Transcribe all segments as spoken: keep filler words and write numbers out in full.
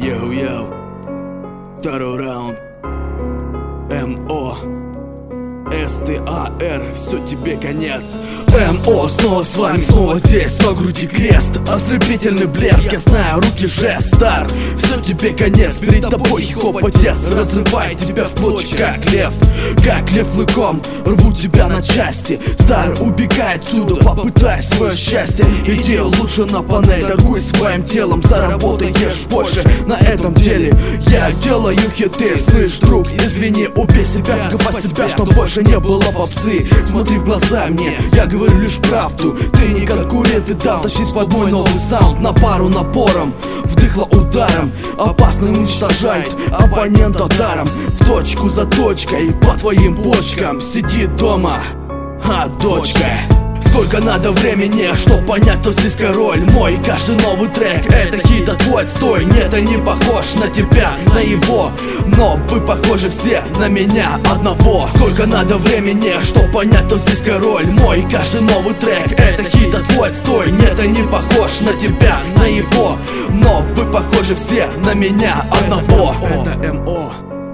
Йоу-йоу, второй раунд. эм о эс тэ а эр, все тебе конец. эм о снова с вами, снова здесь, на груди крест, ослепительный блеск, я знаю, руки жест. Стар, все тебе конец, перед тобой хип-хоп отец, разрывает тебя в клочья, как лев, как лев лыком, рву тебя на части. Стар, убегай отсюда, попытай свое счастье, иди лучше на панель, торгуй своим телом, заработаешь больше на этом деле. Я делаю хиты, слышь, друг, извини, убей себя, скопай себя, чтоб больше не было попсы. Смотри в глаза мне, я говорю лишь правду. Ты не конкурент, ты дам, тащись под мой новый саунд. На пару напором, вдыхло ударом, опасно уничтожает оппонента даром. В точку за точкой, по твоим почкам. Сиди дома, а, дочка. Сколько надо времени, чтоб понять, кто здесь король. Мой каждый новый трек, это хит, а твой отстой. Нет, я не похож на тебя, на его, но вы похожи все на меня одного. Сколько надо времени, чтоб понять, кто здесь король. Мой каждый новый трек, это хит, а твой отстой. Нет, я не похож на тебя, на его, но вы похожи все на меня одного. Это эм о.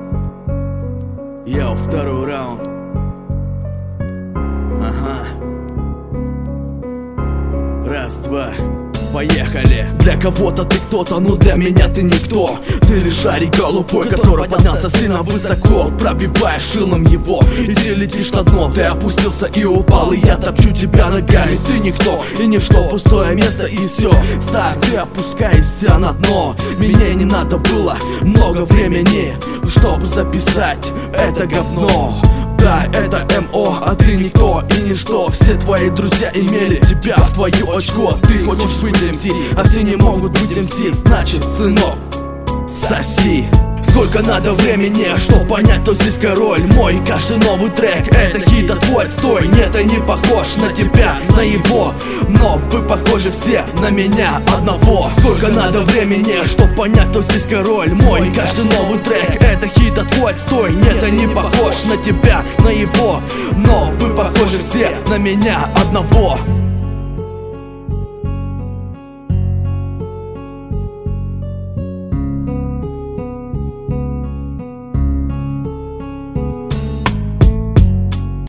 Йоу, второй раунд. Ага. Раз, два, поехали. Для кого-то ты кто-то, но для меня ты никто. Ты лишь шарик голубой, который поднялся сильно высоко. Пробиваешь шилом его, и ты летишь на дно. Ты опустился и упал, и я топчу тебя ногами. Ты никто и ничто, пустое место и все. Стар, ты опускаешься на дно. Мне не надо было много времени, чтобы записать это говно. Да, это эм о, а ты никто и ничто. Все твои друзья имели тебя в твое очко. Ты хочешь быть эм си, а все не могут быть эм си. Значит, сынок, соси. Сколько надо времени, чтоб понять, кто здесь король. Мой каждый новый трек, это хит, а твой отстой. Нет, я не похож на тебя, на его, но вы похожи все на меня одного. Сколько надо времени, чтоб понять, кто здесь король. Мой каждый новый трек, это хит, а твой отстой. Нет, я не похож на тебя, на его, но вы похожи все на меня одного.